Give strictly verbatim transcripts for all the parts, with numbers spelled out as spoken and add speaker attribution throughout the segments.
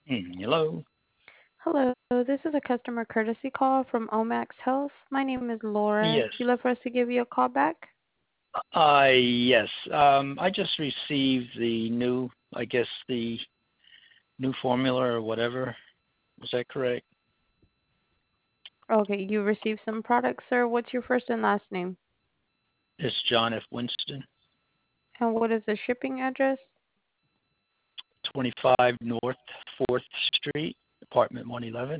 Speaker 1: Mm, hello.
Speaker 2: Hello, this is a customer courtesy call from Omax Health. My name is Laura.
Speaker 1: Yes.
Speaker 2: You love for us to give you a call back?
Speaker 1: Uh, yes. Um, I just received the new, I guess the new formula or whatever. Was that correct?
Speaker 2: Okay, you received some products, sir. What's your first and last name?
Speaker 1: It's John F. Winston,
Speaker 2: And what is the shipping address?
Speaker 1: twenty-five North fourth Street, apartment one eleven.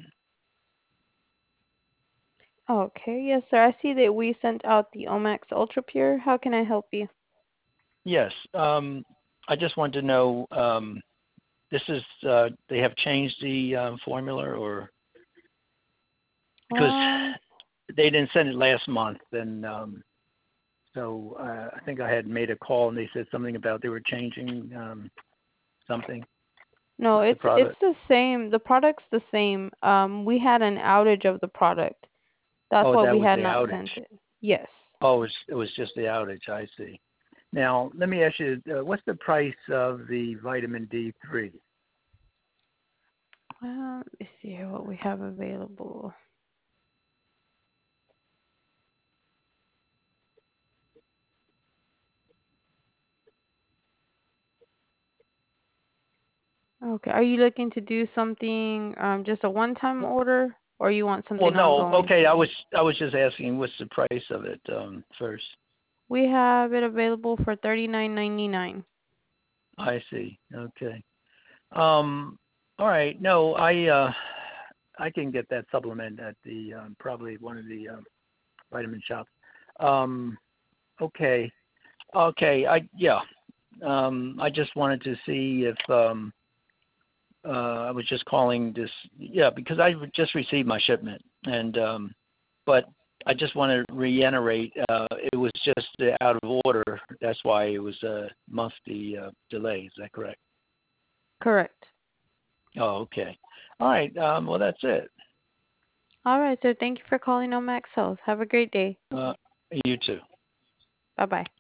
Speaker 2: Okay, yes, sir. I see that we sent out the Omax Ultra Pure. How can I help you?
Speaker 1: Yes. Um, I just wanted to know, um, this is, uh, they have changed the um, formula or because
Speaker 2: Um,
Speaker 1: they didn't send it last month and um, so uh, I think I had made a call and they said something about they were changing um, something
Speaker 2: no,
Speaker 1: with the
Speaker 2: it's it's
Speaker 1: product.
Speaker 2: the same. The product's the same. Um, we had an outage of the product. That's
Speaker 1: Oh,
Speaker 2: why
Speaker 1: that
Speaker 2: we
Speaker 1: was
Speaker 2: had
Speaker 1: the
Speaker 2: not
Speaker 1: outage.
Speaker 2: sent it. Yes.
Speaker 1: Oh, it was, it was just the outage. I see. Now, let me ask you, uh, what's the price of the vitamin D three?
Speaker 2: Um, let me see here what we have available. Okay. Are you looking to do something, um, just a one-time order, or you want
Speaker 1: Well,
Speaker 2: something
Speaker 1: no.
Speaker 2: ongoing?
Speaker 1: Okay, I was I was just asking what's the price of it um, first.
Speaker 2: We have it available for thirty-nine ninety-nine.
Speaker 1: I see. Okay. Um. All right. No, I uh, I can get that supplement at the um, probably one of the um, vitamin shops. Um. Okay. Okay. I yeah. Um. I just wanted to see if um uh, I was just calling this, yeah, because I just received my shipment, and um, but I just want to reiterate, uh, it was just uh, out of order. That's why it was a monthly uh, delay. Is that correct?
Speaker 2: Correct.
Speaker 1: Oh, okay. All right. Um, well, that's it.
Speaker 2: All right, so thank you for calling Omax Health. Have a great day.
Speaker 1: Uh, you too.
Speaker 2: Bye-bye.